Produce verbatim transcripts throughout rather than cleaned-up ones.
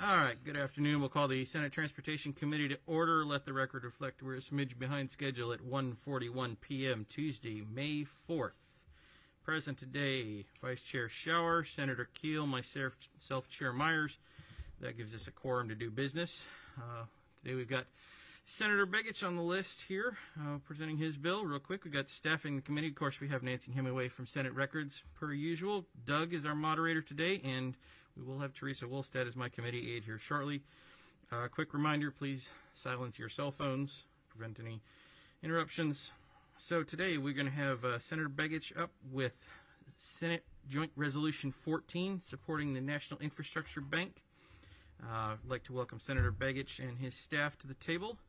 All right, good afternoon. We'll call the Senate Transportation Committee to order. Let the record reflect we're a smidge behind schedule at one forty-one p.m. Tuesday, May fourth. Present today, Vice Chair Schauer, Senator Keel, myself, Chair Myers. That gives us a quorum to do business. Uh, today we've got Senator Begich on the list here, uh, presenting his bill. Real quick, we've got staffing the committee. Of course, we have Nancy Hemingway from Senate Records, per usual. Doug is our moderator today, and we will have Teresa Wolstad as my committee aide here shortly. Uh, quick reminder, please silence your cell phones, prevent any interruptions. So today we're going to have uh, Senator Begich up with Senate Joint Resolution fourteen, supporting the National Infrastructure Bank. Uh, I'd like to welcome Senator Begich and his staff to the table,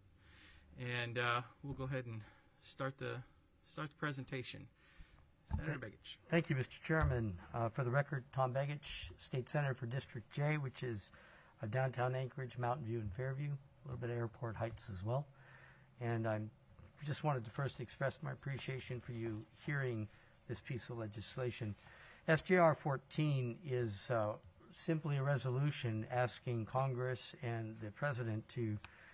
and uh, we'll go ahead and start the start the presentation. Senator Begich. Thank you, Mister Chairman. Uh, for the record, Tom Begich, State Senator for District J, which is uh, downtown Anchorage, Mountain View, and Fairview, a little bit of Airport Heights as well. And I just wanted to first express my appreciation for you hearing this piece of legislation. S J R fourteen is uh, simply a resolution asking Congress and the President to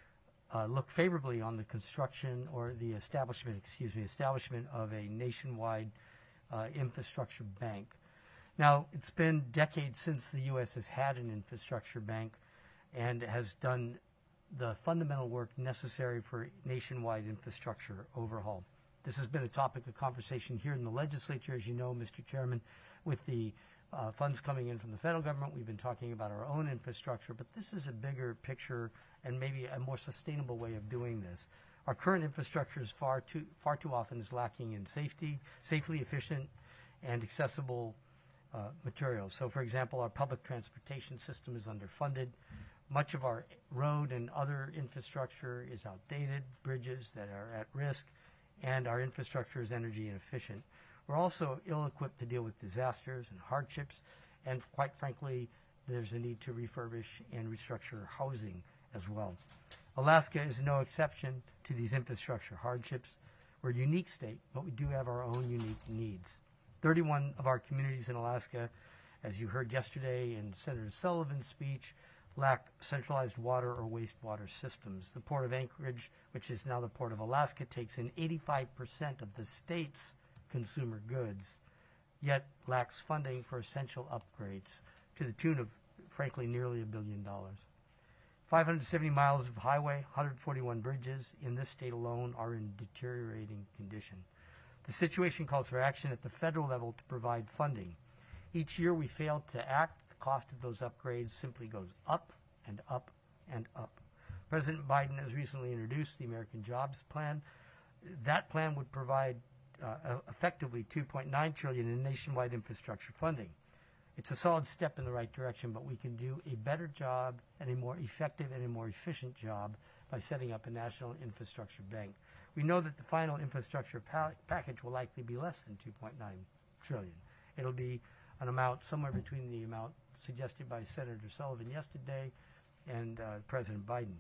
uh, look favorably on the construction or the establishment, excuse me, establishment of a nationwide Uh, infrastructure bank. Now, it's been decades since the U S has had an infrastructure bank and has done the fundamental work necessary for nationwide infrastructure overhaul. This has been a topic of conversation here in the legislature, as you know, Mister Chairman, with the uh, funds coming in from the federal government. We've been talking about our own infrastructure, but this is a bigger picture and maybe a more sustainable way of doing this. Our current infrastructure is far too far too often is lacking in safety, safely efficient, and accessible uh, materials. So, for example, our public transportation system is underfunded. Much of our road and other infrastructure is outdated, bridges that are at risk, and our infrastructure is energy inefficient. We're also ill-equipped to deal with disasters and hardships, and quite frankly, there's a need to refurbish and restructure housing as well. Alaska is no exception to these infrastructure hardships. We're a unique state, but we do have our own unique needs. thirty-one of our communities in Alaska, as you heard yesterday in Senator Sullivan's speech, lack centralized water or wastewater systems. The Port of Anchorage, which is now the Port of Alaska, takes in eighty-five percent of the state's consumer goods, yet lacks funding for essential upgrades to the tune of, frankly, nearly a billion dollars. five hundred seventy miles of highway, one hundred forty-one bridges in this state alone are in deteriorating condition. The situation calls for action at the federal level to provide funding. Each year we fail to act. The cost of those upgrades simply goes up and up and up. President Biden has recently introduced the American Jobs Plan. That plan would provide uh, effectively two point nine trillion dollars in nationwide infrastructure funding. It's a solid step in the right direction, but we can do a better job and a more effective and a more efficient job by setting up a national infrastructure bank. We know that the final infrastructure pa- package will likely be less than two point nine trillion dollars. It'll be an amount somewhere between the amount suggested by Senator Sullivan yesterday and uh, President Biden.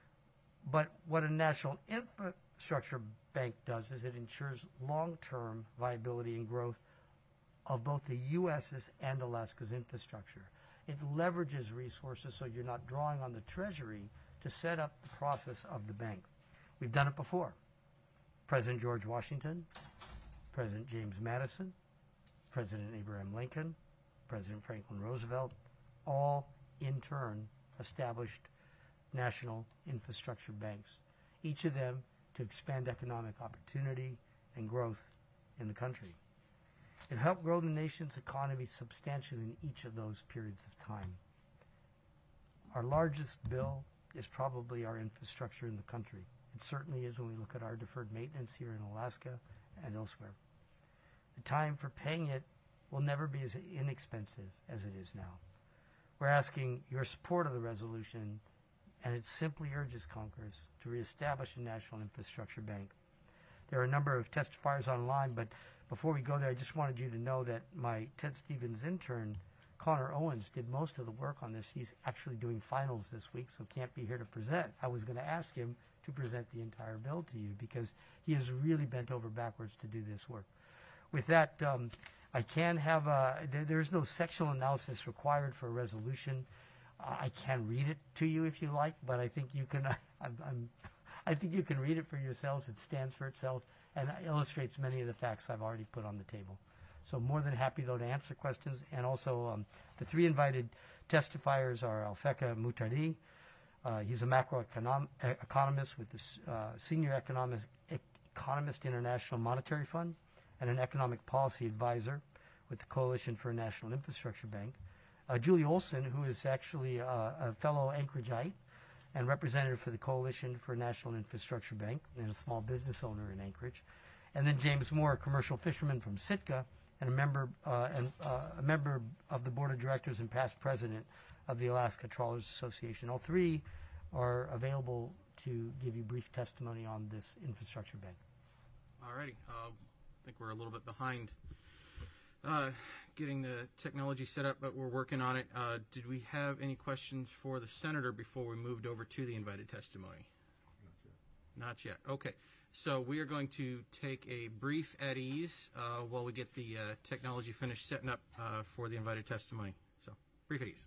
But what a national infrastructure bank does is it ensures long-term viability and growth of both the U S's and Alaska's infrastructure. It leverages resources so you're not drawing on the Treasury to set up the process of the bank. We've done it before. President George Washington, President James Madison, President Abraham Lincoln, President Franklin Roosevelt, all in turn established national infrastructure banks, each of them to expand economic opportunity and growth in the country. It helped grow the nation's economy substantially in each of those periods of time. Our largest bill is probably our infrastructure in the country. It certainly is when we look at our deferred maintenance here in Alaska and elsewhere. The time for paying it will never be as inexpensive as it is now. We're asking your support of the resolution, and it simply urges Congress to reestablish a national infrastructure bank. There are a number of testifiers online, but before we go there, I just wanted you to know that my Ted Stevens intern, Connor Owens, did most of the work on this. He's actually doing finals this week, so can't be here to present. I was going to ask him to present the entire bill to you because he has really bent over backwards to do this work. With that, um, I can have a, there, there's no sectional analysis required for a resolution. I can read it to you if you like, but I think you can. I'm, I'm, I think you can read it for yourselves. It stands for itself and illustrates many of the facts I've already put on the table. So more than happy though to answer questions. And also um, the three invited testifiers are Alfeka Mutari. Uh, he's a macroeconomist with the uh, Senior Economist, Economist International Monetary Fund and an economic policy advisor with the Coalition for a National Infrastructure Bank. Uh, Julie Olson, who is actually uh, a fellow Anchorageite and representative for the Coalition for a National Infrastructure Bank and a small business owner in Anchorage. And then James Moore, a commercial fisherman from Sitka and a member uh, and uh, a member of the board of directors and past president of the Alaska Trawlers Association. All three are available to give you brief testimony on this infrastructure bank. All righty. Uh, I think we're a little bit behind uh, getting the technology set up, but we're working on it. Uh, did we have any questions for the senator before we moved over to the invited testimony? Not yet. Not yet. Okay. So we are going to take a brief at ease uh, while we get the uh, technology finished setting up uh, for the invited testimony. So brief at ease.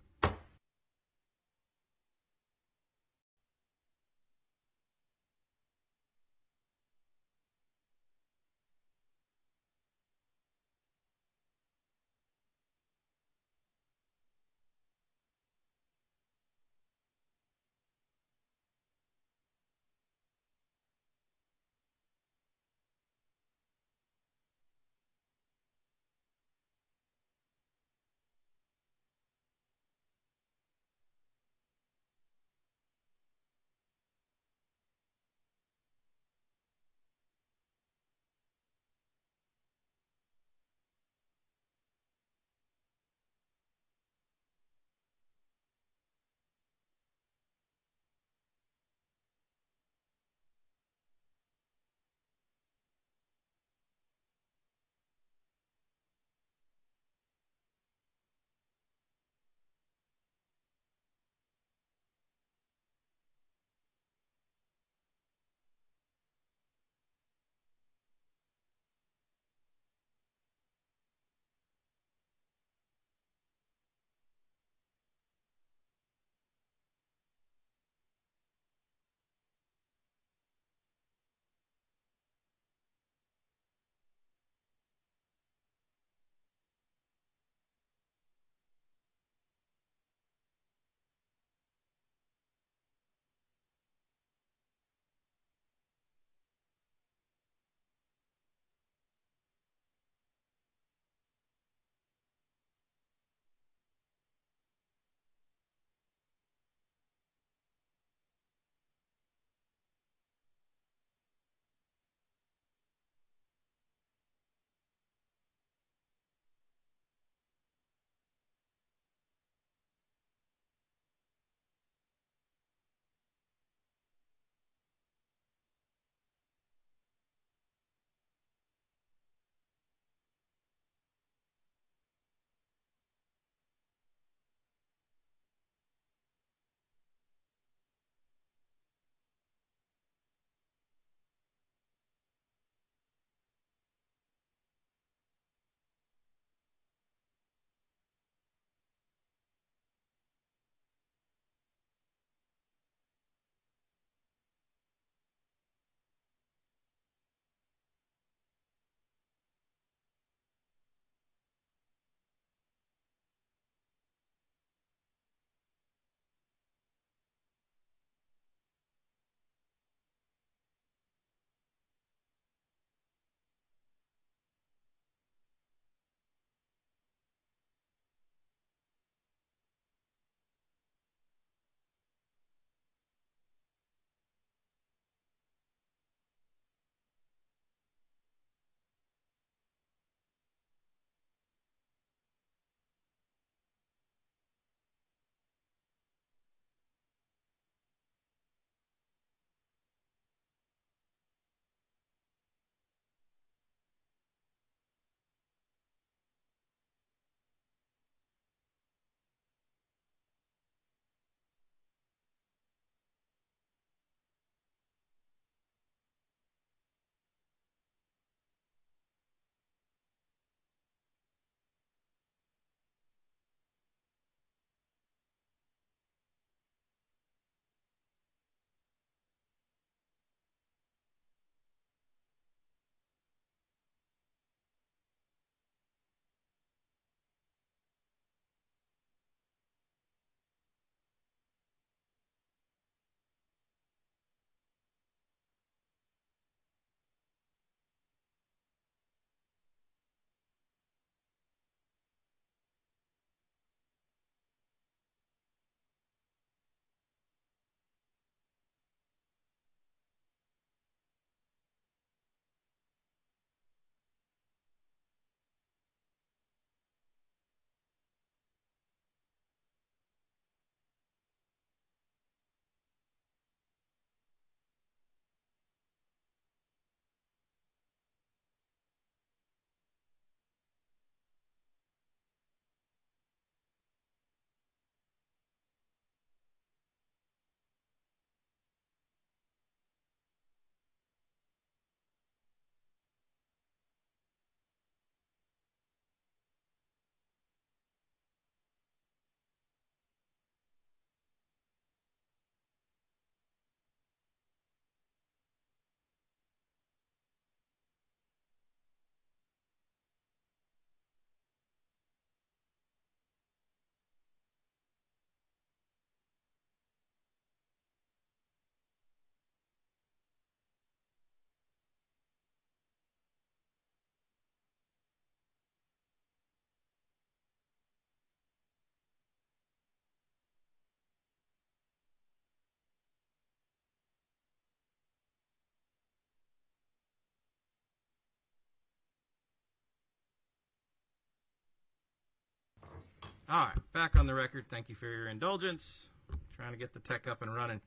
All right, back on the record. Thank you for your indulgence. Trying to get the tech up and running.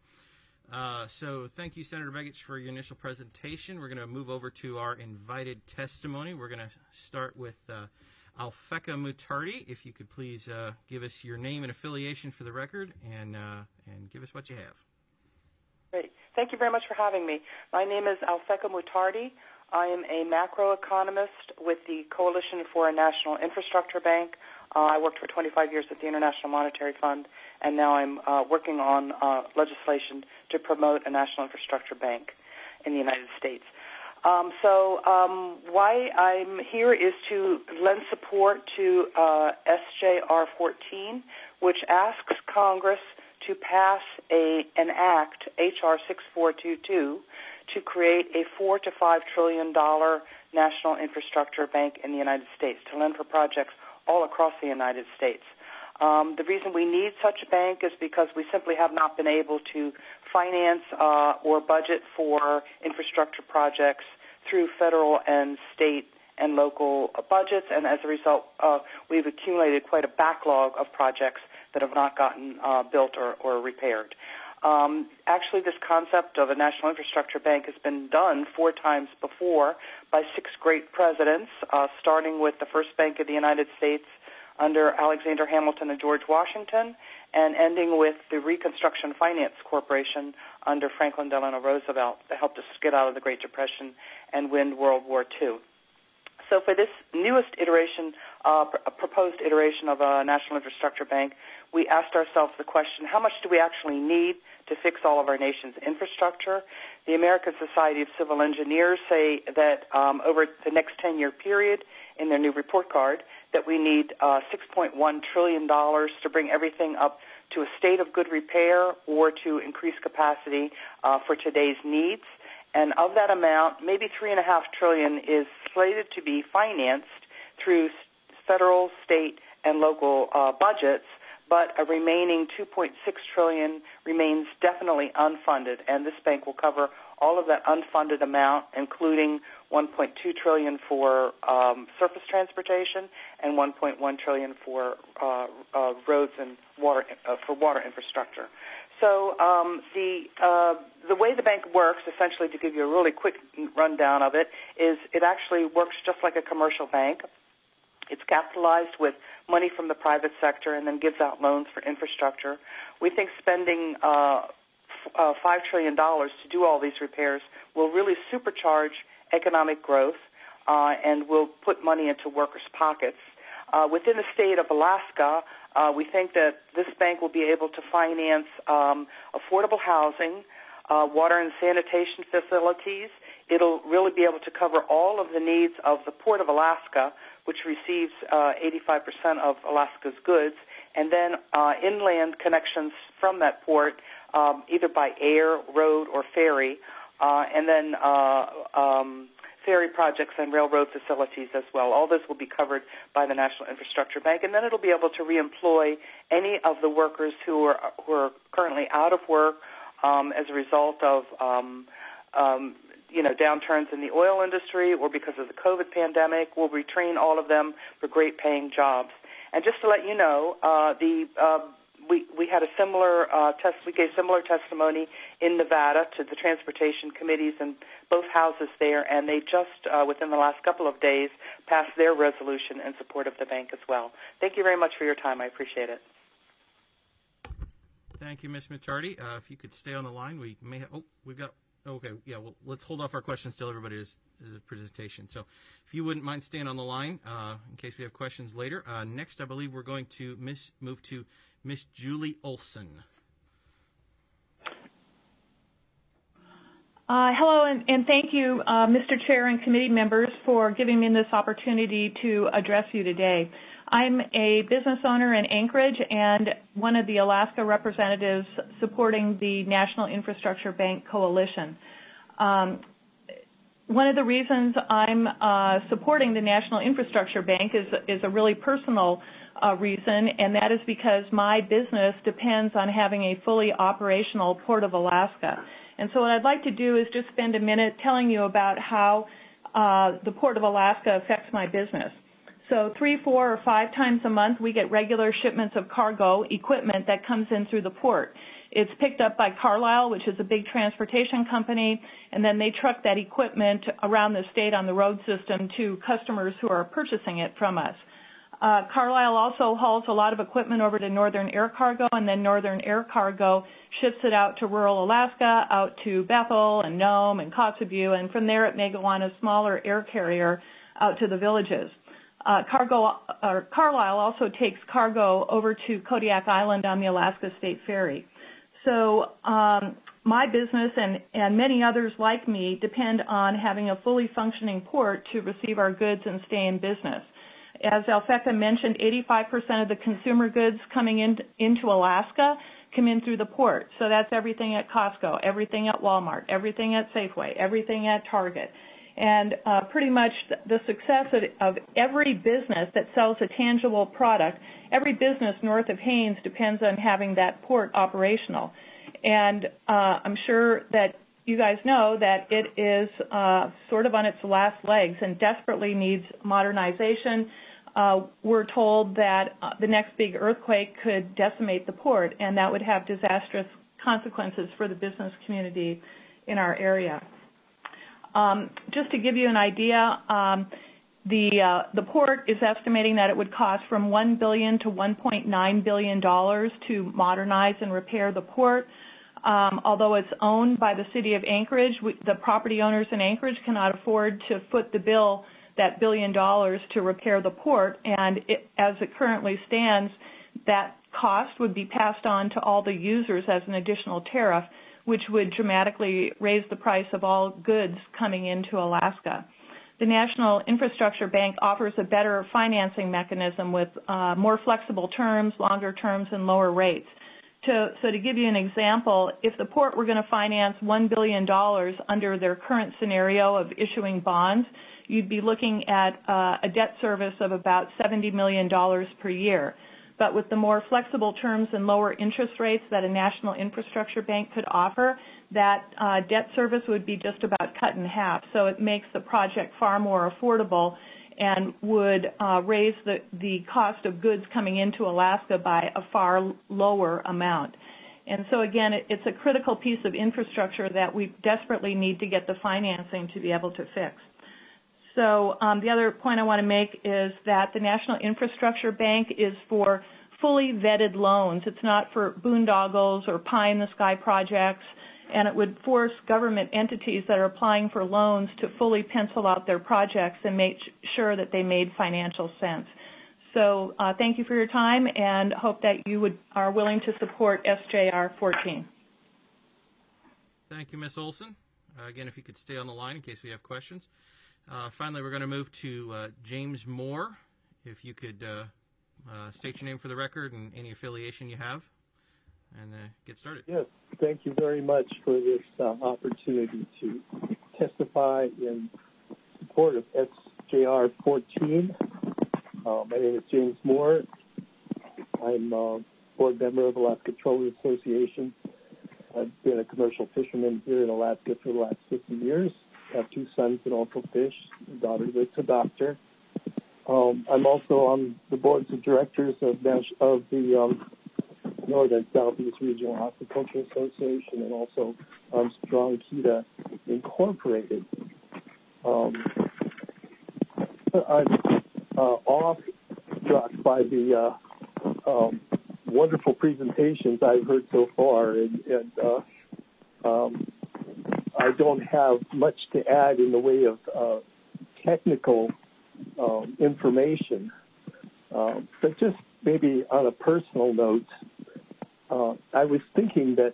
Uh, so thank you, Senator Begich, for your initial presentation. We're going to move over to our invited testimony. We're going to start with uh, Alfecca Mutardi. If you could please uh, give us your name and affiliation for the record, and uh, and give us what you have. Great. Thank you very much for having me. My name is Alfecca Mutardi. I am a macroeconomist with the Coalition for a National Infrastructure Bank. Uh, I worked for twenty-five years at the International Monetary Fund, and now I'm uh, working on uh, legislation to promote a national infrastructure bank in the United States. Um, so um, why I'm here is to lend support to uh, S J R fourteen, which asks Congress to pass a, an act, H R sixty-four twenty-two, to create a four to five trillion dollar national infrastructure bank in the United States to lend for projects all across the United States. Um, the reason we need such a bank is because we simply have not been able to finance uh, or budget for infrastructure projects through federal and state and local uh, budgets, and as a result, uh, we've accumulated quite a backlog of projects that have not gotten uh, built or, or repaired. Um, actually, this concept of a national infrastructure bank has been done four times before by six great presidents, uh, starting with the first Bank of the United States under Alexander Hamilton and George Washington, and ending with the Reconstruction Finance Corporation under Franklin Delano Roosevelt that helped us get out of the Great Depression and win World War Two. So for this newest iteration, uh, pr- proposed iteration of a national infrastructure bank, we asked ourselves the question, how much do we actually need to fix all of our nation's infrastructure? The American Society of Civil Engineers say that um, over the next ten-year period, in their new report card, that we need uh, six point one trillion dollars to bring everything up to a state of good repair or to increase capacity uh, for today's needs. And of that amount, maybe three and a half trillion is slated to be financed through federal, state, and local uh, budgets, but a remaining two point six trillion remains definitely unfunded, and this bank will cover all of that unfunded amount, including one point two trillion for um, surface transportation and one point one trillion for uh, uh, roads and water uh, for water infrastructure. So um, the uh, the way the bank works, essentially, to give you a really quick rundown of it, is it actually works just like a commercial bank. It's capitalized with money from the private sector and then gives out loans for infrastructure. We think spending uh, f- uh, five trillion dollars to do all these repairs will really supercharge economic growth uh, and will put money into workers' pockets. Uh, within the state of Alaska, uh, we think that this bank will be able to finance um, affordable housing, uh, water and sanitation facilities. It'll really be able to cover all of the needs of the Port of Alaska, which receives uh, eighty-five percent of Alaska's goods, and then uh, inland connections from that port, um, either by air, road, or ferry, uh, and then uh, um, ferry projects and railroad facilities as well. All this will be covered by the National Infrastructure Bank, and then it'll be able to reemploy any of the workers who are who are currently out of work um, as a result of um, um, you know, downturns in the oil industry or because of the COVID pandemic. We'll retrain all of them for great paying jobs. And just to let you know, uh, the uh, we we had a similar uh, test. We gave similar testimony in Nevada to the transportation committees in both houses there, and they just uh, within the last couple of days passed their resolution in support of the bank as well. Thank you very much for your time. I appreciate it. Thank you, Miz Mutardi. Uh, if you could stay on the line, we may have, oh, we've got, okay, yeah, well, let's hold off our questions till everybody is uh, presentation. So if you wouldn't mind staying on the line uh, in case we have questions later. Uh, next, I believe we're going to miss, move to Miss Julie Olson. Uh, hello, and, and thank you, uh, Mister Chair and committee members, for giving me this opportunity to address you today. I'm a business owner in Anchorage and one of the Alaska representatives supporting the National Infrastructure Bank Coalition. Um, one of the reasons I'm uh, supporting the National Infrastructure Bank is, is a really personal uh, reason, and that is because my business depends on having a fully operational Port of Alaska. And so what I'd like to do is just spend a minute telling you about how uh, the Port of Alaska affects my business. So three, four, or five times a month, we get regular shipments of cargo equipment that comes in through the port. It's picked up by Carlisle, which is a big transportation company, and then they truck that equipment around the state on the road system to customers who are purchasing it from us. Uh, Carlisle also hauls a lot of equipment over to Northern Air Cargo, and then Northern Air Cargo ships it out to rural Alaska, out to Bethel and Nome and Kotzebue, and from there it may go on a smaller air carrier out to the villages. Uh, cargo, or Carlisle also takes cargo over to Kodiak Island on the Alaska State Ferry. So um, my business and, and many others like me depend on having a fully functioning port to receive our goods and stay in business. As Alfecca mentioned, eighty-five percent of the consumer goods coming in, into Alaska come in through the port. So that's everything at Costco, everything at Walmart, everything at Safeway, everything at Target. And uh, pretty much the success of, of every business that sells a tangible product, every business north of Haines depends on having that port operational. And uh, I'm sure that you guys know that it is uh, sort of on its last legs and desperately needs modernization. Uh, we're told that uh, the next big earthquake could decimate the port, and that would have disastrous consequences for the business community in our area. Um, just to give you an idea, um, the uh, the port is estimating that it would cost from one billion dollars to one point nine billion dollars to modernize and repair the port. Um, although it's owned by the city of Anchorage, we, the property owners in Anchorage cannot afford to foot the bill that billion dollars to repair the port, and it, as it currently stands, that cost would be passed on to all the users as an additional tariff, which would dramatically raise the price of all goods coming into Alaska. The National Infrastructure Bank offers a better financing mechanism with uh, more flexible terms, longer terms, and lower rates. To, so to give you an example, if the port were going to finance one billion dollars under their current scenario of issuing bonds, you'd be looking at uh, a debt service of about seventy million dollars per year. But with the more flexible terms and lower interest rates that a national infrastructure bank could offer, that uh, debt service would be just about cut in half. So it makes the project far more affordable and would uh, raise the, the cost of goods coming into Alaska by a far lower amount. And so again, it, it's a critical piece of infrastructure that we desperately need to get the financing to be able to fix. So um, the other point I want to make is that the National Infrastructure Bank is for fully vetted loans. It's not for boondoggles or pie-in-the-sky projects, and it would force government entities that are applying for loans to fully pencil out their projects and make sure that they made financial sense. So uh, thank you for your time, and hope that you would, are willing to support S J R fourteen. Thank you, Miz Olson. Uh, again, if you could stay on the line in case we have questions. Uh, finally, we're going to move to uh, James Moore. If you could uh, uh, state your name for the record and any affiliation you have, and uh, get started. Yes, thank you very much for this uh, opportunity to testify in support of S J R fourteen. Uh, my name is James Moore. I'm a board member of Alaska Trollers Association. I've been a commercial fisherman here in Alaska for the last fifty years. I have two sons that also fish. My daughter that's a doctor. Um, I'm also on the boards of directors of, of the um, Northern Southeast Regional Aquaculture Association and also um, Strong Kita Incorporated. Um, I'm uh, awestruck by the uh, um, wonderful presentations I've heard so far, and, and uh, um, I don't have much to add in the way of uh, technical um, information, uh, but just maybe on a personal note, uh, I was thinking that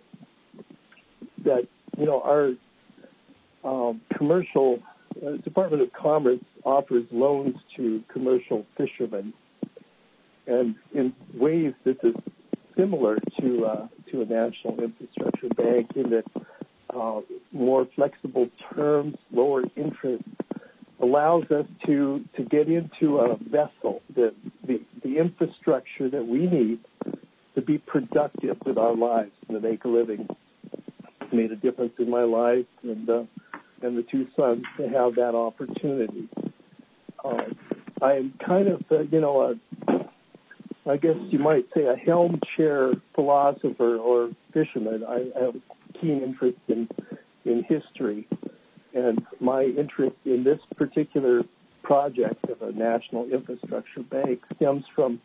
that you know our um, commercial uh, Department of Commerce offers loans to commercial fishermen, and in ways this is similar to uh, to a national infrastructure bank in that. Uh, more flexible terms, lower interest, allows us to, to get into a vessel, the, the, the infrastructure that we need to be productive with our lives and to make a living. It's made a difference in my life and uh, and the two sons to have that opportunity. Uh, I'm kind of, uh, you know, a, I guess you might say a helm chair philosopher or fisherman. I have a keen interest in, in history. And my interest in this particular project of a national infrastructure bank stems from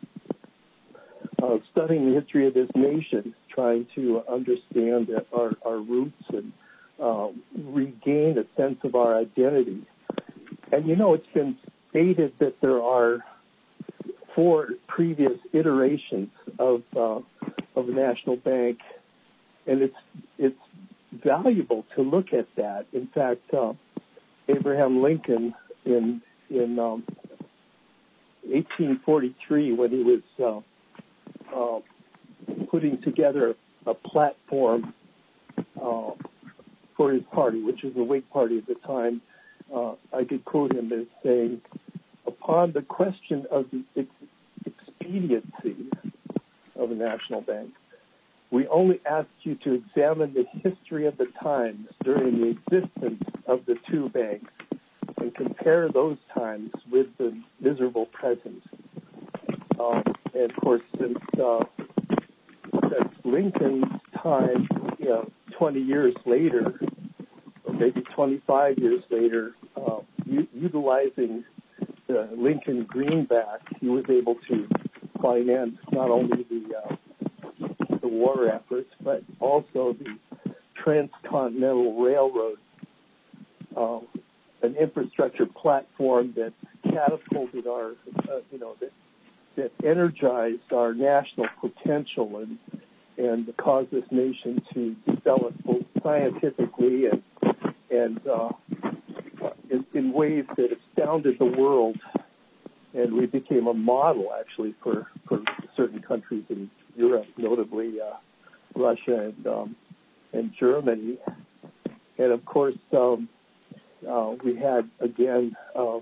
uh, studying the history of this nation, trying to understand our, our roots and uh, regain a sense of our identity. And, you know, it's been stated that there are four previous iterations of uh, of a national bank, and it's it's valuable to look at that. In fact, uh, Abraham Lincoln in in um, eighteen forty-three, when he was uh, uh, putting together a platform uh, for his party, which was the Whig Party at the time, uh, I could quote him as saying, "Upon the question of the ex- expediency of a national bank, we only ask you to examine the history of the times during the existence of the two banks and compare those times with the miserable present." Um, and of course, since, uh, since Lincoln's time, you know, twenty years later, or maybe twenty-five years later, uh, u- utilizing the Lincoln Greenback, he was able to finance not only the uh, the war efforts, but also the Transcontinental Railroad, uh, an infrastructure platform that catapulted our, uh, you know, that, that energized our national potential and and caused this nation to develop both scientifically and and uh, in, in ways that astounded the world. And we became a model, actually, for, for certain countries in Europe, notably uh, Russia and um, and Germany. And of course, um, uh, we had again uh,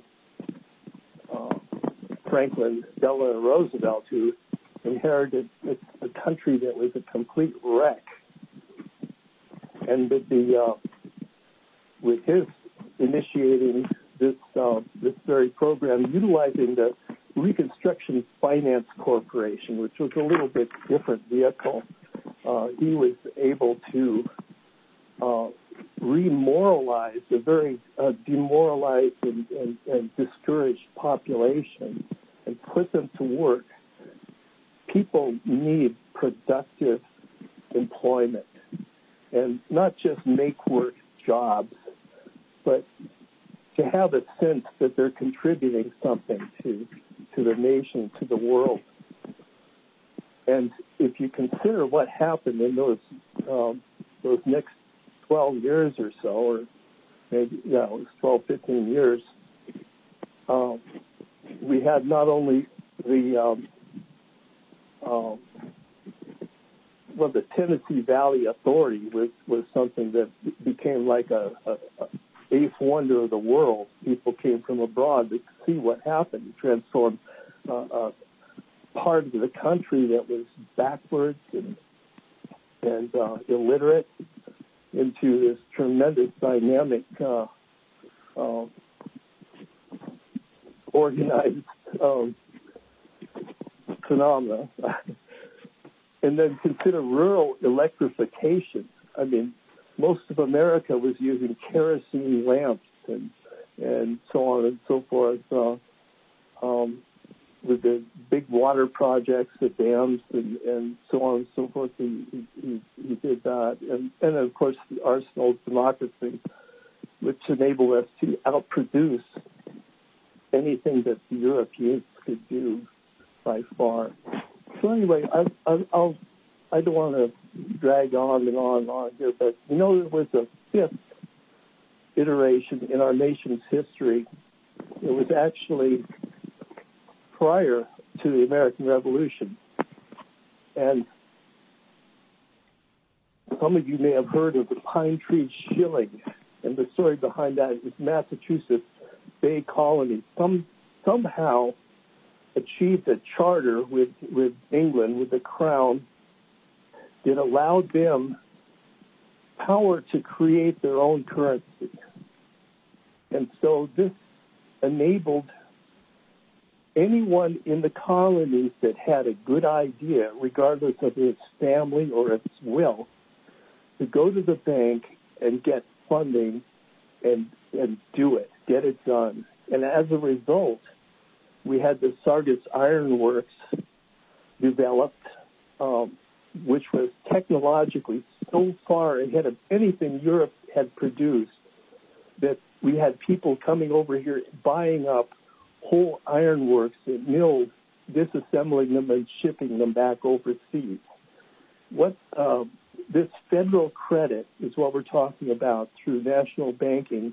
uh, Franklin Delano Roosevelt, who inherited a, a country that was a complete wreck, and with the uh, with his initiating this uh, this very program, utilizing the Reconstruction Finance Corporation, which was a little bit different vehicle, uh, he was able to uh, remoralize a very uh, demoralized and, and, and discouraged population and put them to work. People need productive employment, and not just make-work jobs, but to have a sense that they're contributing something to to the nation, to the world. And if you consider what happened in those um, those next twelve years or so, or maybe, yeah, it was twelve, fifteen years, um, we had not only the, um, uh, well, the Tennessee Valley Authority was, was something that became like a, a, a eighth wonder of the world. People came from abroad to see what happened. It transformed uh, a part of the country that was backwards and, and uh, illiterate into this tremendous dynamic uh, uh, organized um, phenomena. And then consider rural electrification. I mean, most of America was using kerosene lamps and and so on and so forth. Uh, um, with the big water projects, the dams, and, and so on and so forth, he, he, he did that. And, and of course, the arsenal of democracy, which enabled us to outproduce anything that the Europeans could do by far. So anyway, I, I, I'll, I don't want to drag on and on and on here, but you know, there was a fifth iteration in our nation's history. It was actually prior to the American Revolution. And some of you may have heard of the Pine Tree Shilling, and the story behind that is Massachusetts Bay Colony some, somehow achieved a charter with, with England, with the Crown, that allowed them power to create their own currency. And so this enabled anyone in the colonies that had a good idea, regardless of its family or its will, to go to the bank and get funding and and do it, get it done. And as a result, we had the Sargas Iron Works developed, um, which was technologically so far ahead of anything Europe had produced that we had people coming over here buying up whole ironworks at mills, disassembling them and shipping them back overseas. What uh, this federal credit is what we're talking about through national banking.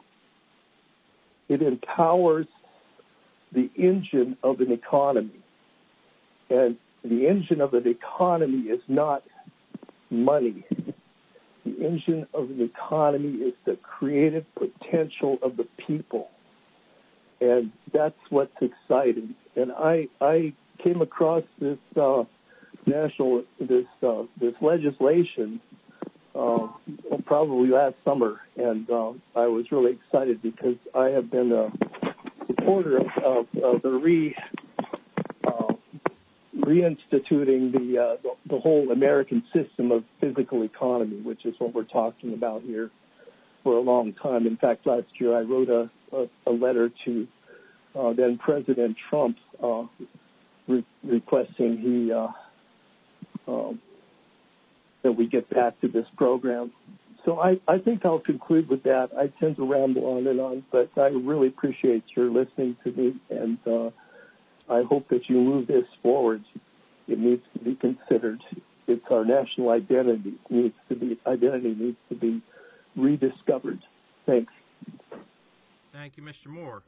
It empowers the engine of an economy. And the engine of an economy is not money. The engine of an economy is the creative potential of the people. And that's what's exciting. And I I came across this uh, national this uh, this legislation uh, probably last summer, and uh, I was really excited because I have been a supporter of, of, of the re uh, reinstituting the, uh, the the whole American system of physical economy, which is what we're talking about here for a long time. In fact, last year I wrote a a, a letter to uh, then President Trump uh, re- requesting he uh, um, that we get back to this program. So I, I think I'll conclude with that. I tend to ramble on and on, but I really appreciate your listening to me, and uh, I hope that you move this forward. It needs to be considered. It's our national identity. It needs to be identity needs to be rediscovered. Thanks. Thank you, Mister Moore.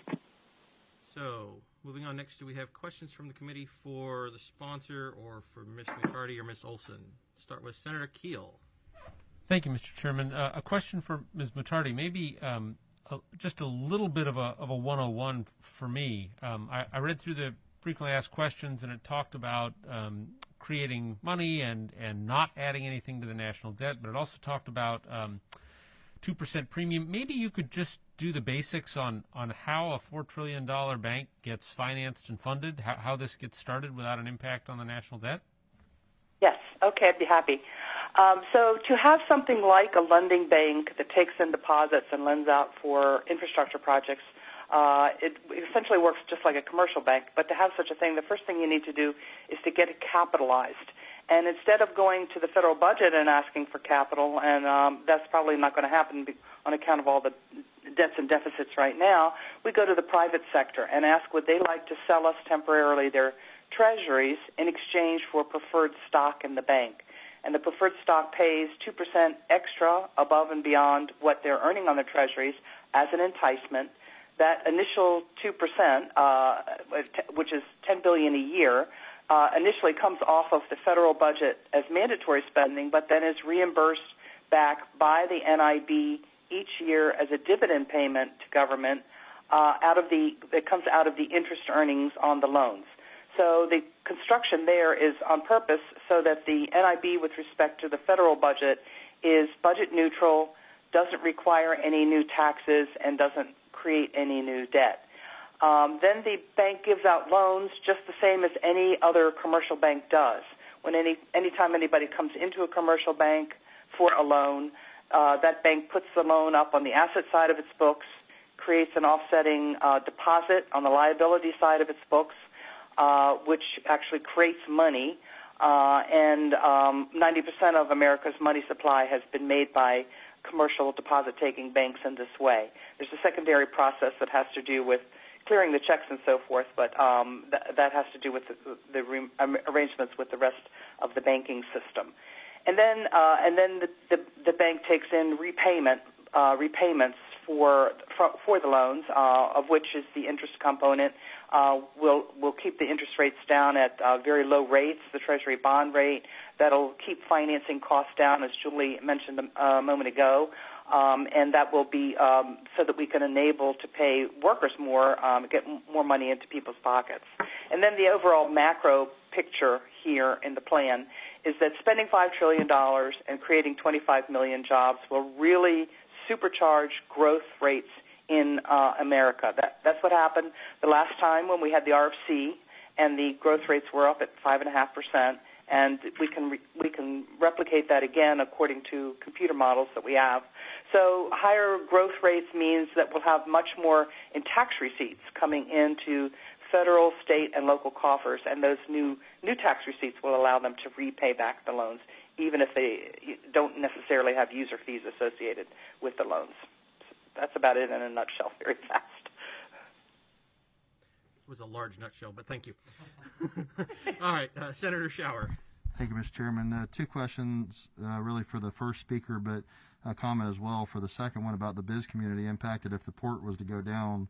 So, moving on, next, do we have questions from the committee for the sponsor or for Miz McCarty or Miz Olson? Start with Senator Keel. Thank you, Mister Chairman. Uh, a question for Miz Mutardi, maybe um, a, just a little bit of a, of a one oh one for me. Um, I, I read through the frequently asked questions, and it talked about um, creating money and, and not adding anything to the national debt, but it also talked about um, two percent premium. Maybe you could just do the basics on, on how a four trillion dollars bank gets financed and funded, how, how this gets started without an impact on the national debt? Yes. Okay, I'd be happy. Um, so to have something like a lending bank that takes in deposits and lends out for infrastructure projects, uh, it essentially works just like a commercial bank. But to have such a thing, the first thing you need to do is to get it capitalized. And instead of going to the federal budget and asking for capital, and um, that's probably not going to happen on account of all the debts and deficits right now, we go to the private sector and ask would they like to sell us temporarily their treasuries in exchange for preferred stock in the bank. And the preferred stock pays two percent extra above and beyond what they're earning on their treasuries as an enticement. That initial two percent, uh, which is ten billion dollars a year, uh, initially comes off of the federal budget as mandatory spending, but then is reimbursed back by the N I B each year as a dividend payment to government uh, out of the that comes out of the interest earnings on the loans. So the construction there is on purpose so that the N I B with respect to the federal budget is budget neutral, doesn't require any new taxes, and doesn't create any new debt. Um, then the bank gives out loans just the same as any other commercial bank does. When any anytime anybody comes into a commercial bank for a loan, uh, that bank puts the loan up on the asset side of its books, creates an offsetting uh, deposit on the liability side of its books, Uh, which actually creates money, uh, and um, ninety percent of America's money supply has been made by commercial deposit-taking banks in this way. There's a secondary process that has to do with clearing the checks and so forth, but um, th- that has to do with the, the re- arrangements with the rest of the banking system. And then, uh, and then the, the, the bank takes in repayment uh, repayments for for, for the loans, uh, of which is the interest component. Uh, we'll, we'll keep the interest rates down at uh, very low rates, the Treasury bond rate. That'll keep financing costs down, as Julie mentioned a, a moment ago, um, and that will be um, so that we can enable to pay workers more, um, get m- more money into people's pockets. And then the overall macro picture here in the plan is that spending five trillion dollars and creating twenty-five million jobs will really supercharge growth rates in uh, America. That, that's what happened the last time when we had the R F C, and the growth rates were up at five and a half percent. And we can re- we can replicate that again according to computer models that we have. So higher growth rates means that we'll have much more in tax receipts coming into federal, state, and local coffers, and those new new tax receipts will allow them to repay back the loans, even if they don't necessarily have user fees associated with the loans. So that's about it in a nutshell, very fast. It was a large nutshell, but thank you. All right, uh, Senator Schauer. Thank you, Mister Chairman. Uh, two questions uh, really for the first speaker, but a comment as well for the second one about the biz community impacted if the port was to go down.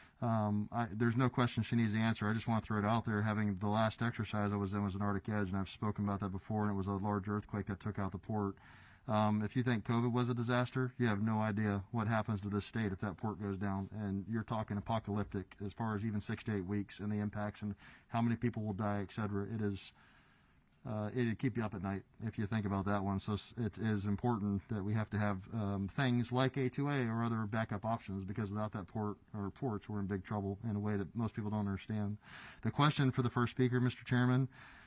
Um, I, there's no question she needs the answer. I just want to throw it out there. Having the last exercise I was in was an Arctic Edge, and I've spoken about that before, and it was a large earthquake that took out the port. Um, if you think COVID was a disaster, you have no idea what happens to this state if that port goes down. And you're talking apocalyptic as far as even six to eight weeks and the impacts and how many people will die, et cetera. It is, uh, it'd keep you up at night if you think about that one. So it is important that we have to have um, things like A two A or other backup options, because without that port or ports, we're in big trouble in a way that most people don't understand. The question for the first speaker, Mister Chairman,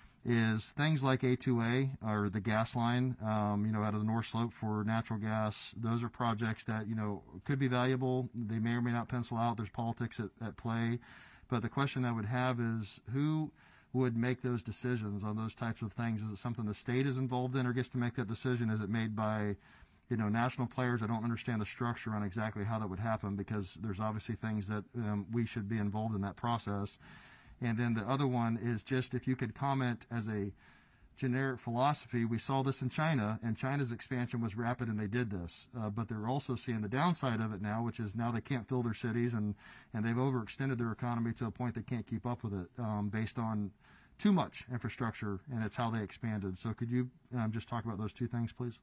is things like A two A or the gas line, um, you know, out of the North Slope for natural gas. Those are projects that, you know, could be valuable. They may or may not pencil out. There's politics at, at play. But the question I would have is who would make those decisions on those types of things? Is it something the state is involved in or gets to make that decision? Is it made by, you know, national players? I don't understand the structure on exactly how that would happen, because there's obviously things that um, we should be involved in that process. And then the other one is just if you could comment as a generic philosophy. We saw this in China, and China's expansion was rapid, and they did this. Uh, but they're also seeing the downside of it now, which is now they can't fill their cities, and, and they've overextended their economy to a point they can't keep up with it um, based on too much infrastructure, and it's how they expanded. So could you um, just talk about those two things, please?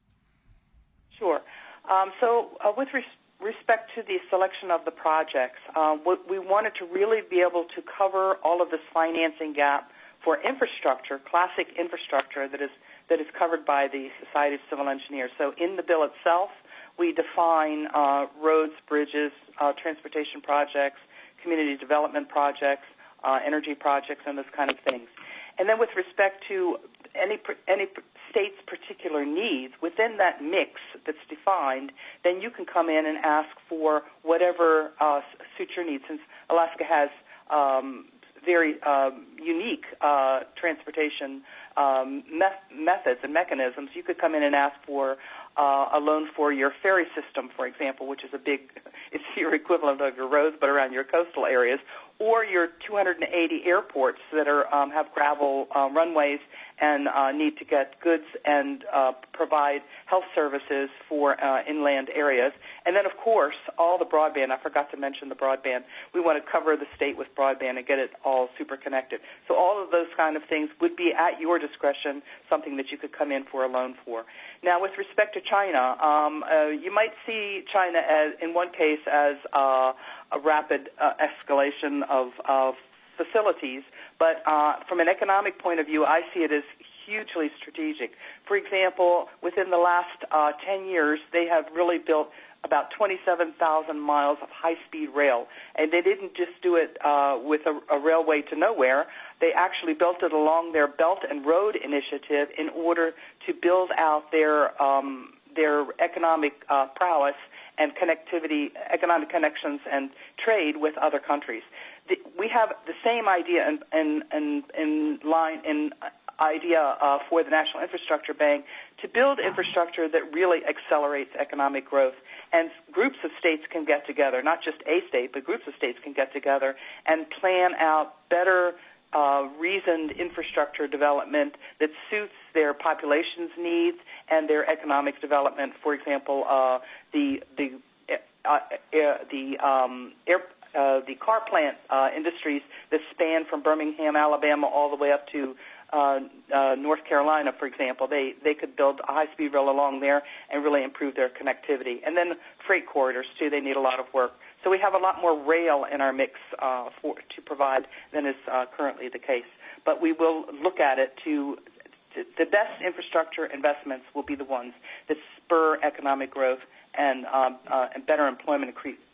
Sure. Um, so uh, with respect respect to the selection of the projects, uh, we wanted to really be able to cover all of this financing gap for infrastructure, classic infrastructure that is that is covered by the Society of Civil Engineers. So in the bill itself, we define uh, roads, bridges, uh, transportation projects, community development projects, uh, energy projects, and those kind of things. And then with respect to any any state's particular needs, within that mix that's defined, then you can come in and ask for whatever uh, suits your needs. Since Alaska has um, very um, unique uh, transportation um, me- methods and mechanisms, you could come in and ask for uh, a loan for your ferry system, for example, which is a big, it's your equivalent of your roads, but around your coastal areas, or your two hundred eighty airports that are um, have gravel uh, runways and uh, need to get goods and uh, provide health services for uh, inland areas. And then, of course, all the broadband. I forgot to mention the broadband. We want to cover the state with broadband and get it all super connected. So all of those kind of things would be at your discretion, something that you could come in for a loan for. Now, with respect to China, um, uh, you might see China as, in one case as uh, a rapid uh, escalation of, of facilities, but uh, from an economic point of view, I see it as hugely strategic. For example, within the last uh, ten years, they have really built about twenty-seven thousand miles of high-speed rail, and they didn't just do it uh, with a, a railway to nowhere. They actually built it along their Belt and Road Initiative in order to build out their um, their economic uh, prowess and connectivity, economic connections and trade with other countries. The, we have the same idea in, in, in, in line in idea uh, for the National Infrastructure Bank to build infrastructure that really accelerates economic growth. And groups of states can get together, not just a state, but groups of states can get together and plan out better uh, reasoned infrastructure development that suits their population's needs and their economic development. For example, uh, the the uh, uh, the um, air, uh, the car plant uh, industries that span from Birmingham, Alabama, all the way up to uh, uh, North Carolina, for example. They they could build a high-speed rail along there and really improve their connectivity. And then freight corridors too. They need a lot of work. So we have a lot more rail in our mix uh, for to provide than is uh, currently the case. But we will look at it to, to the best infrastructure investments will be the ones that spur economic growth and um, uh, and better employment cre-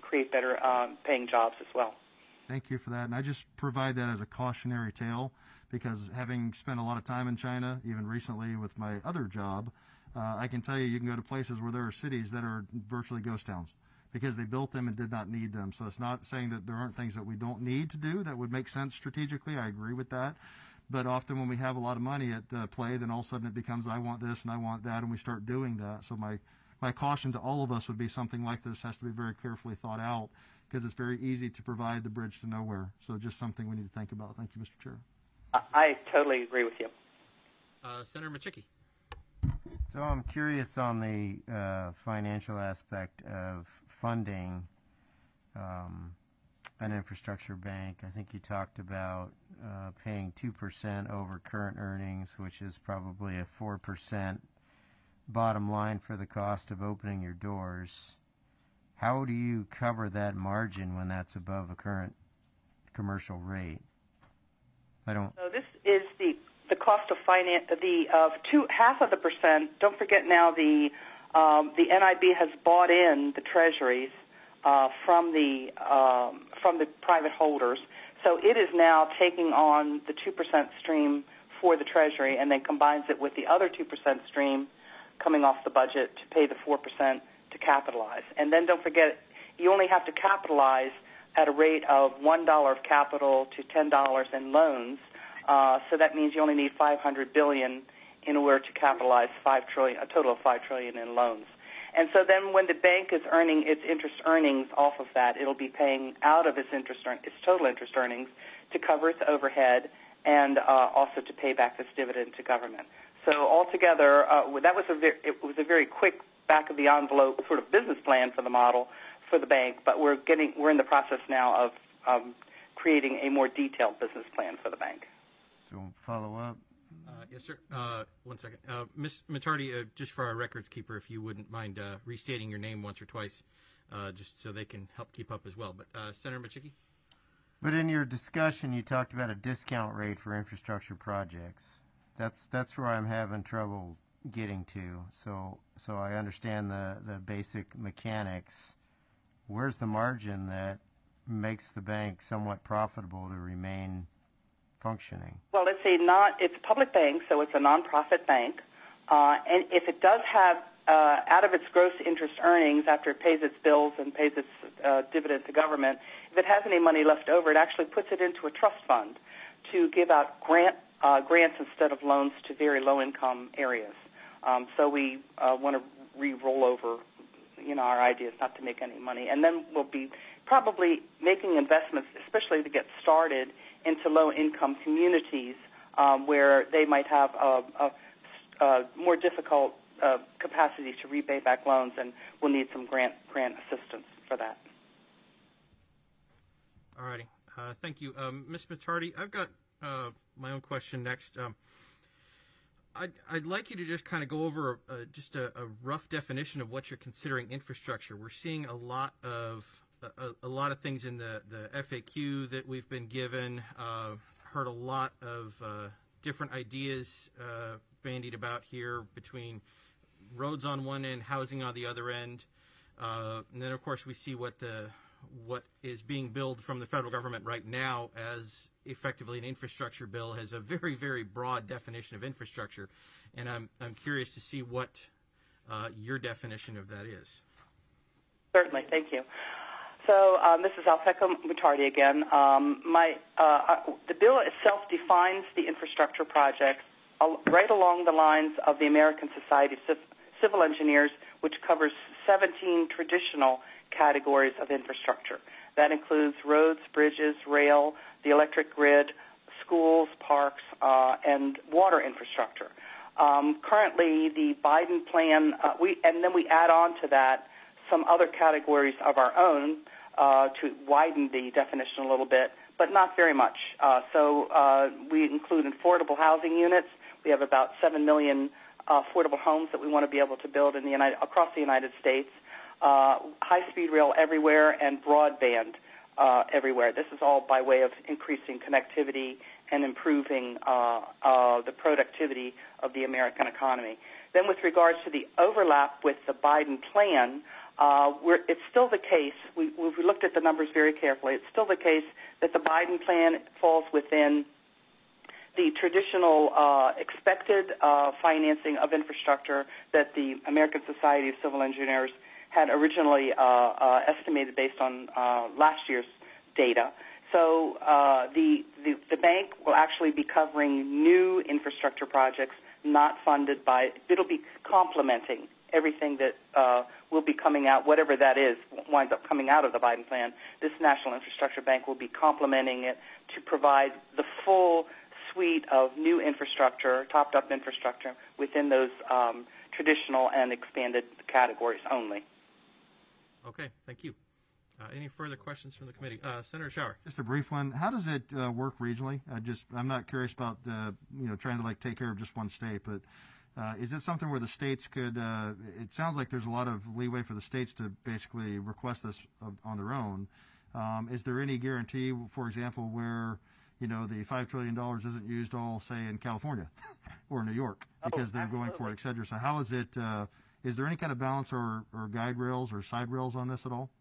create better um, paying jobs as well. Thank you for that. And I just provide that as a cautionary tale because having spent a lot of time in China, even recently with my other job, uh, I can tell you you can go to places where there are cities that are virtually ghost towns because they built them and did not need them. So it's not saying that there aren't things that we don't need to do that would make sense strategically. I agree with that. But often when we have a lot of money at uh, play, then all of a sudden it becomes I want this and I want that, and we start doing that. So my, my caution to all of us would be something like this has to be very carefully thought out because it's very easy to provide the bridge to nowhere. So just something we need to think about. Thank you, Mister Chair. I totally agree with you. Uh, Senator Machicki. So I'm curious on the uh, financial aspect of funding um, an infrastructure bank. I think you talked about uh, paying two percent over current earnings, which is probably a four percent bottom line for the cost of opening your doors. How do you cover that margin when that's above a current commercial rate? I don't. So this is the the cost of finance. The uh, two half of the percent. Don't forget now the um, the N I B has bought in the treasuries uh, from the um, from the private holders. So it is now taking on the two percent stream for the treasury, and then combines it with the other two percent stream coming off the budget to pay the four percent to capitalize. And then don't forget, you only have to capitalize at a rate of one dollar of capital to ten dollars in loans. Uh, so that means you only need five hundred billion dollars in order to capitalize five trillion dollars, a total of five trillion dollars in loans. And so then when the bank is earning its interest earnings off of that, it'll be paying out of its interest earn- its total interest earnings to cover its overhead and uh, also to pay back this dividend to government. So altogether, uh, that was a very, it was a very quick back of the envelope sort of business plan for the model for the bank, but we're getting we're in the process now of um, creating a more detailed business plan for the bank. So follow up. Uh, yes, sir. Uh, one second. Uh, Miz Matardi, uh, just for our records keeper, if you wouldn't mind uh, restating your name once or twice, uh, just so they can help keep up as well. But uh, Senator Machicki? But in your discussion, you talked about a discount rate for infrastructure projects. That's that's where I'm having trouble getting to. So so I understand the, the basic mechanics. Where's the margin that makes the bank somewhat profitable to remain functioning? Well, it's a non, it's a public bank, so it's a nonprofit bank. Uh, and if it does have, uh, out of its gross interest earnings, after it pays its bills and pays its uh, dividend to government, if it has any money left over, it actually puts it into a trust fund to give out grant uh, grants instead of loans to very low-income areas. Um, so we uh, want to re-roll over, you know, our idea is not to make any money. And then we'll be probably making investments, especially to get started, into low-income communities um, where they might have a, a, a more difficult uh, capacity to repay back loans, and we'll need some grant grant assistance for that. All righty. Uh, thank you. Um, Miz Matardi, I've got uh, my own question next. Um, I'd, I'd like you to just kind of go over uh, just a, a rough definition of what you're considering infrastructure. We're seeing a lot of a, a lot of things in the, the F A Q that we've been given. Uh, heard a lot of uh, different ideas uh, bandied about here between roads on one end, housing on the other end, uh, and then of course we see what the what is being billed from the federal government right now as effectively an infrastructure bill has a very, very broad definition of infrastructure, and I'm I'm curious to see what uh, your definition of that is. Certainly, thank you. So um, this is Alfeca Mutardi again. Um, my uh, the bill itself defines the infrastructure projects right along the lines of the American Society of Civil Engineers, which covers seventeen traditional categories of infrastructure. That includes roads, bridges, rail, the electric grid, schools, parks, uh, and water infrastructure. Um, currently, the Biden plan, uh, we and then we add on to that some other categories of our own uh, to widen the definition a little bit, but not very much. Uh, so uh, we include affordable housing units. We have about seven million uh, affordable homes that we want to be able to build in the United, across the United States. Uh, high-speed rail everywhere and broadband uh, everywhere. This is all by way of increasing connectivity and improving uh, uh, the productivity of the American economy. Then with regards to the overlap with the Biden plan, uh, we're, it's still the case, we, we've looked at the numbers very carefully, it's still the case that the Biden plan falls within the traditional uh, expected uh, financing of infrastructure that the American Society of Civil Engineers had originally uh, uh, estimated based on uh, last year's data. So uh, the, the the bank will actually be covering new infrastructure projects not funded by, it'll be complementing everything that uh, will be coming out, whatever that is, winds up coming out of the Biden plan. This National Infrastructure Bank will be complementing it to provide the full suite of new infrastructure, topped-up infrastructure within those um, traditional and expanded categories only. Okay, thank you. Uh, any further questions from the committee? Uh, Senator Schauer. Just a brief one. How does it uh, work regionally? I just, I'm not curious about uh, you know trying to like take care of just one state, but uh, is it something where the states could? Uh, it sounds like there's a lot of leeway for the states to basically request this of, on their own. Um, is there any guarantee, for example, where you know the five trillion dollars isn't used all, say, in California or New York because oh, they're going for it, et cetera? So how is it? Uh, is there any kind of balance or, or guide rails or side rails on this at all?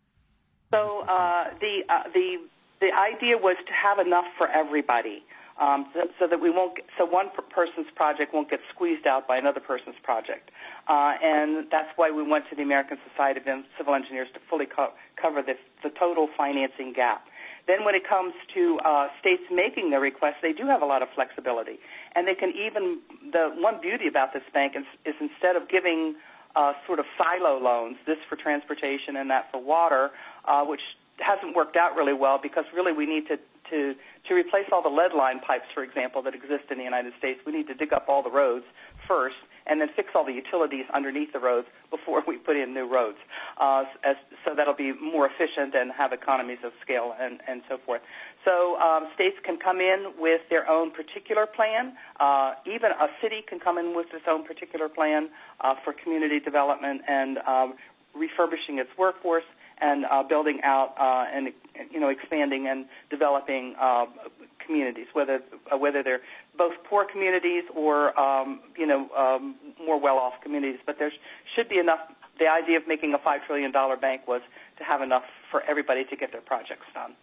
So uh, the uh, the the idea was to have enough for everybody, um, so, so that we won't. Get, so one per person's project won't get squeezed out by another person's project, uh, and that's why we went to the American Society of Civil Engineers to fully co- cover the the total financing gap. Then when it comes to uh, states making their requests, they do have a lot of flexibility, and they can even. The one beauty about this bank is, is instead of giving uh, sort of silo loans, this for transportation and that for water. Uh, which hasn't worked out really well because really we need to, to, to replace all the lead line pipes, for example, that exist in the United States. We need to dig up all the roads first and then fix all the utilities underneath the roads before we put in new roads. Uh, as, so that'll be more efficient and have economies of scale and, and so forth. So um, states can come in with their own particular plan. Uh, even a city can come in with its own particular plan uh, for community development and um, refurbishing its workforce and uh, building out uh, and you know expanding and developing uh, communities, whether uh, whether they're both poor communities or um, you know um, more well-off communities. But there should be enough. The idea of making a five trillion dollar bank was to have enough for everybody to get their projects done.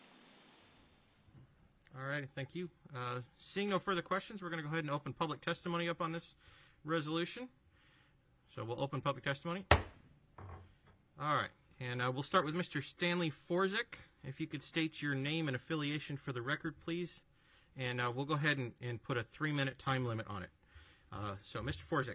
All right, thank you. Uh, seeing no further questions, we're going to go ahead and open public testimony up on this resolution. So we'll open public testimony. All right. And uh, we'll start with Mister Stanley Forzik. If you could state your name and affiliation for the record, please. And uh, we'll go ahead and, and put a three-minute time limit on it. Uh, so, Mister Forzik.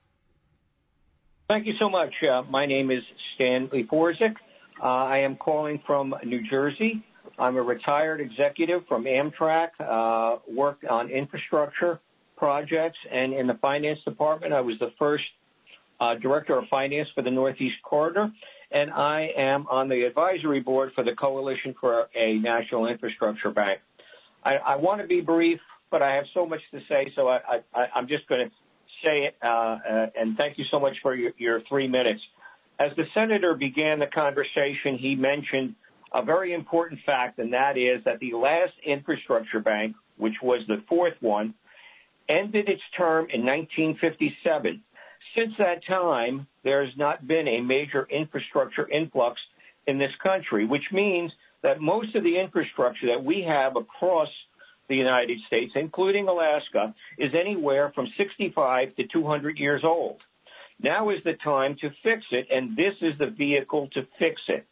Thank you so much. Uh, my name is Stanley Forzik. Uh, I am calling from New Jersey. I'm a retired executive from Amtrak, uh, worked on infrastructure projects, and in the finance department, I was the first uh, director of finance for the Northeast Corridor. And I am on the advisory board for the Coalition for a National Infrastructure Bank. I, I want to be brief, but I have so much to say, so I, I, I'm just going to say it, uh, uh, and thank you so much for your, your three minutes. As the senator began the conversation, he mentioned a very important fact, and that is that the last infrastructure bank, which was the fourth one, ended its term in nineteen fifty-seven. Since that time, there has not been a major infrastructure influx in this country, which means that most of the infrastructure that we have across the United States, including Alaska, is anywhere from sixty-five to two hundred years old. Now is the time to fix it, and this is the vehicle to fix it.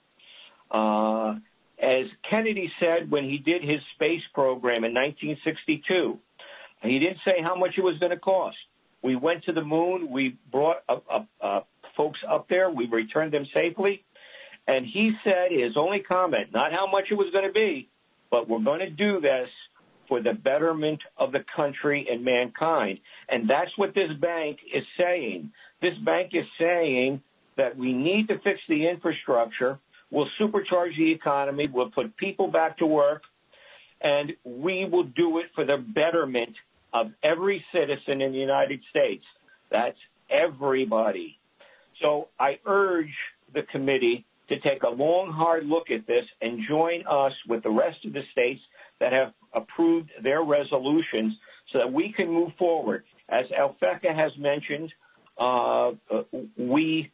Uh, as Kennedy said when he did his space program in nineteen sixty-two, he didn't say how much it was going to cost. We went to the moon. We brought uh, uh, uh, folks up there. We returned them safely. And he said his only comment, not how much it was going to be, but we're going to do this for the betterment of the country and mankind. And that's what this bank is saying. This bank is saying that we need to fix the infrastructure. We'll supercharge the economy. We'll put people back to work. And we will do it for the betterment of every citizen in the United States. That's everybody. So I urge the committee to take a long, hard look at this and join us with the rest of the states that have approved their resolutions so that we can move forward. As Alfecca has mentioned, uh, we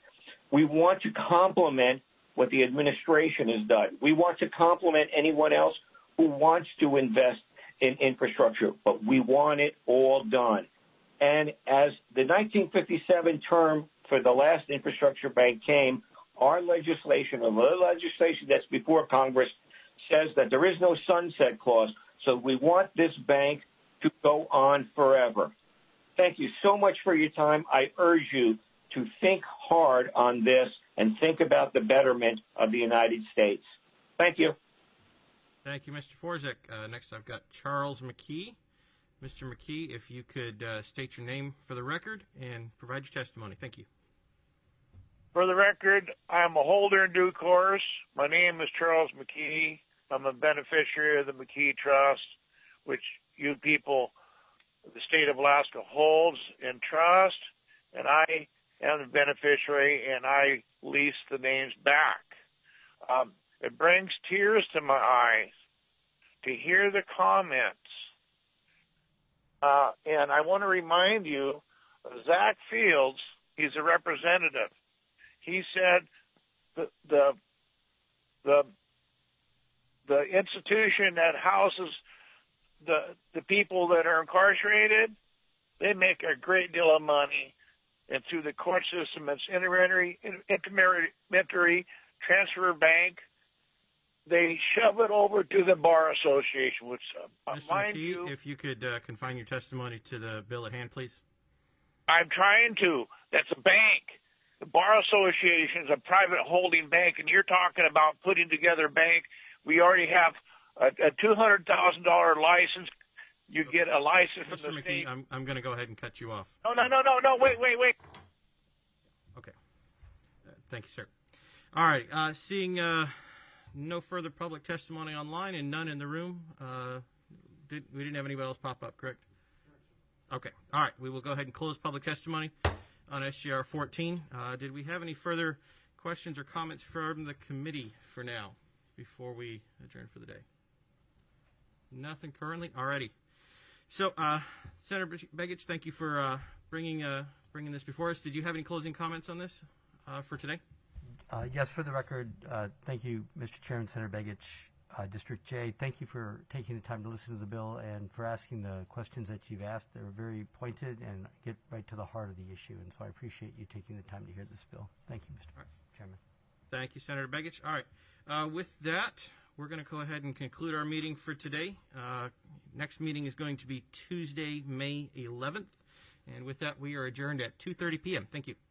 We want to complement what the administration has done. We want to complement anyone else who wants to invest in infrastructure, but we want it all done. And as the nineteen fifty-seven term for the last infrastructure bank came, our legislation, or the legislation that's before Congress, says that there is no sunset clause. So we want this bank to go on forever. Thank you so much for your time. I urge you to think hard on this and think about the betterment of the United States. Thank you. Thank you, Mister Forzik. Uh, next, I've got Charles McKee. Mister McKee, if you could uh, state your name for the record and provide your testimony. Thank you. For the record, I'm a holder in due course. My name is Charles McKee. I'm a beneficiary of the McKee Trust, which you people, the state of Alaska, holds in trust, and I am the beneficiary, and I lease the names back. Um, it brings tears to my eyes to hear the comments. Uh, and I want to remind you, Zach Fields, he's a representative. He said the the the, the institution that houses the the people that are incarcerated, they make a great deal of money, and through the court system, it's intermediary, intermediary transfer bank. They shove it over to the Bar Association, which, uh, Mister mind McKee, you, if you could uh, confine your testimony to the bill at hand, please. I'm trying to. That's a bank. The Bar Association is a private holding bank, and you're talking about putting together a bank. We already have a, a two hundred thousand dollars license. You get a license from Mister the McKee, state. I'm, I'm going to go ahead and cut you off. No, no, no, no, no. Wait, wait, wait. Okay. Uh, thank you, sir. All right. Uh, seeing uh, no further public testimony online and none in the room, uh, did, we didn't have anybody else pop up, correct? Okay. All right. We will go ahead and close public testimony on S G R fourteen. Uh, did we have any further questions or comments from the committee for now before we adjourn for the day? Nothing currently. All righty. So, uh, Senator Begich, thank you for uh, bringing uh, bringing this before us. Did you have any closing comments on this uh, for today? Uh, yes, for the record, uh, thank you, Mister Chairman, Senator Begich, uh, District J. Thank you for taking the time to listen to the bill and for asking the questions that you've asked. They're very pointed and get right to the heart of the issue, and so I appreciate you taking the time to hear this bill. Thank you, Mister Right. Chairman. Thank you, Senator Begich. All right. Uh, with that, we're going to go ahead and conclude our meeting for today. Uh, next meeting is going to be Tuesday, May eleventh. And with that, we are adjourned at two thirty p.m. Thank you.